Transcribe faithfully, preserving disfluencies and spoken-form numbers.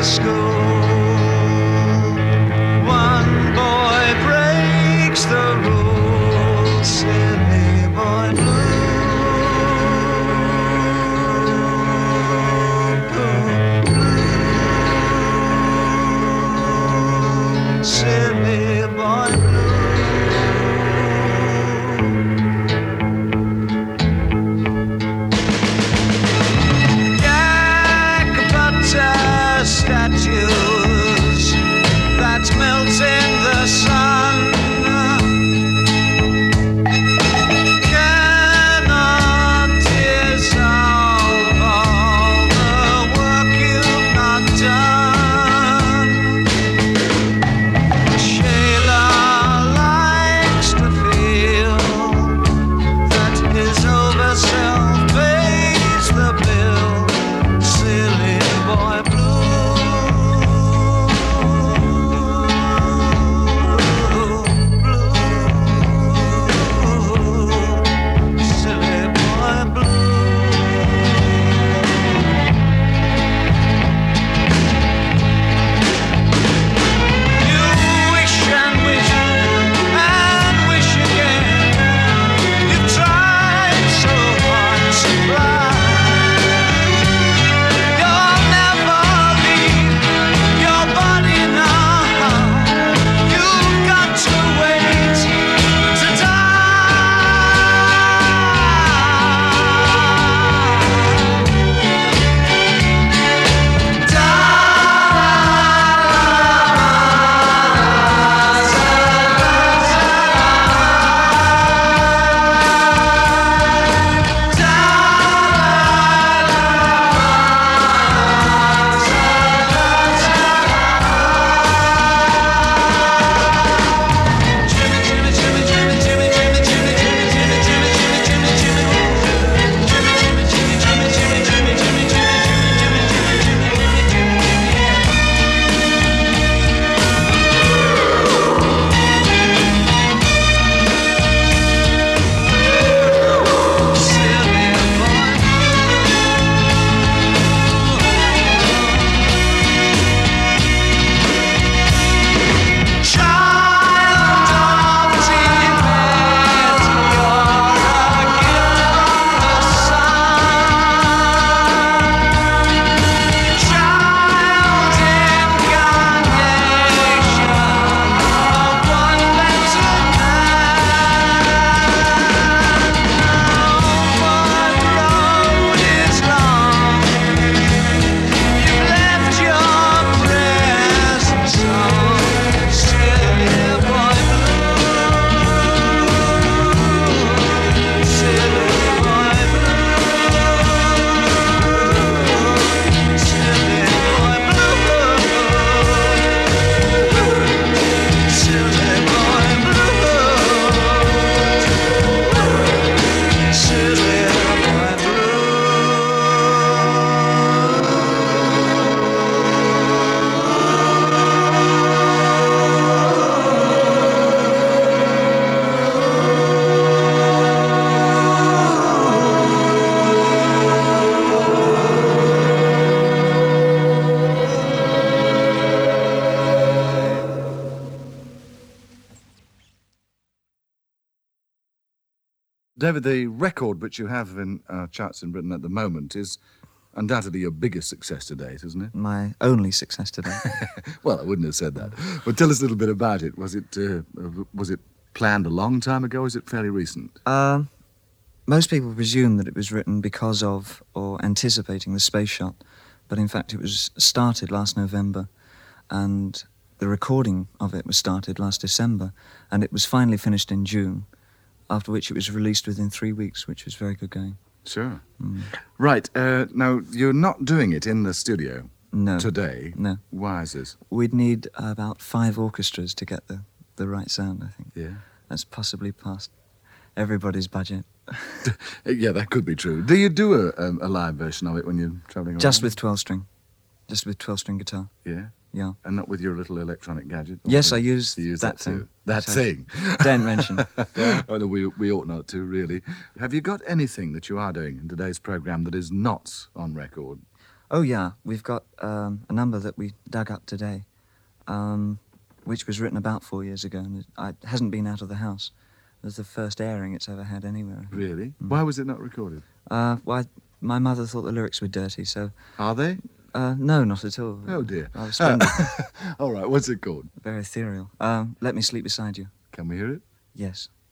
David, the record which you have in uh, charts in Britain at the moment is undoubtedly your biggest success to date, isn't it? My only success to date. Well, I wouldn't have said that. But tell us a little bit about it. Was it uh, was it planned a long time ago, or is it fairly recent? Um, most people presume that it was written because of or anticipating the space shot, but in fact it was started last November, and the recording of it was started last December, and it was finally finished in June, after which it was released within three weeks, which was very good going. Sure. Mm. Right. Uh, now, you're not doing it in the studio No. today. No. Why is this? We'd need about five orchestras to get the, the right sound, I think. Yeah. That's possibly past everybody's budget. Yeah, that could be true. Do you do a, um, a live version of it when you're travelling around? Just with twelve-string. Just with twelve-string guitar. Yeah? Yeah. And not with your little electronic gadget? Yes, I use, you use that, that thing. too. That So, thing. Don't mention. Yeah. Oh, no, we, we ought not to, really. Have you got anything that you are doing in today's programme that is not on record? Oh, yeah. We've got um, a number that we dug up today, um, which was written about four years ago, and it, it hasn't been out of the house. It was the first airing it's ever had anywhere. Really? Mm. Why was it not recorded? Uh, well, my mother thought the lyrics were dirty, so... Are they? Uh, no, not at all. Oh, dear. I was splendid. All right, what's it called? Very ethereal. Um, Let Me Sleep Beside You. Can we hear it? Yes.